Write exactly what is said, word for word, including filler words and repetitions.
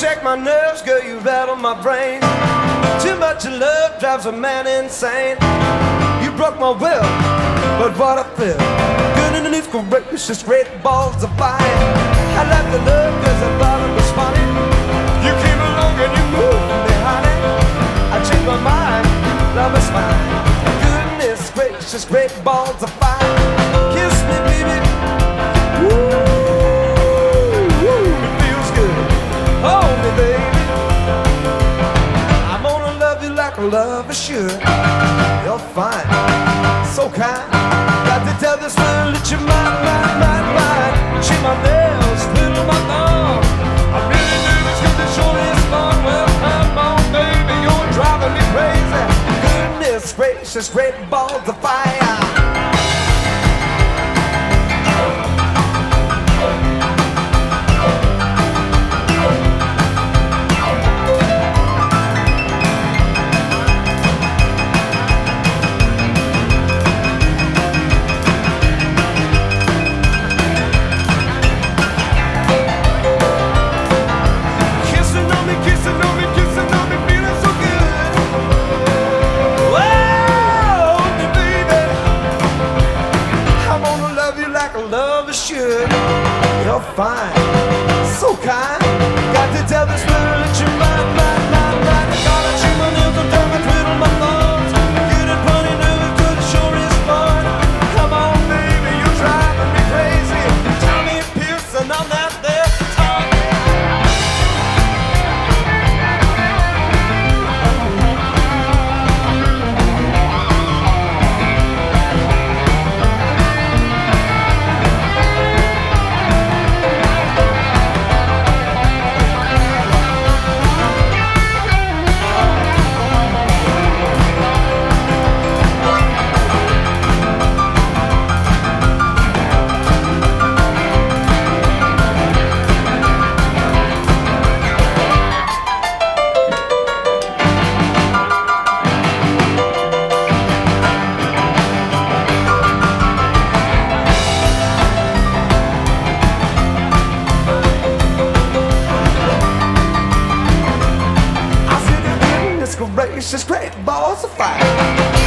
shake my nerves, girl, you rattle my brain. Too much love drives a man insane. You broke my will, but what I feel. Good underneath, courageous, great balls of fire. I left the love cause I thought it was funny. You came along and you moved me, honey. I changed my mind, love is fine. Goodness gracious, great balls of fire. Kiss me, baby. Woo, woo, it feels good. Hold me, baby. I'm gonna love you like a lover should. You're fine, so kind. Got to tell this world that you're mine, mine, mine, mine. Chew my nails, twiddle my thumbs. I'm really nervous cause it sure is fun. Well, come on, baby, you're driving me crazy. Goodness gracious, great balls of fire. Should. You're fine, so kind. Got to tell this world that you're mine, mine, mine, mine. Gotta chew my nails and turn and twiddle my thumbs. Get it funny, nervous, cause it sure is fun. Come on, baby, you're driving me crazy. Tell me Pearson, I'm not there to talk. Gracious, great balls of fire.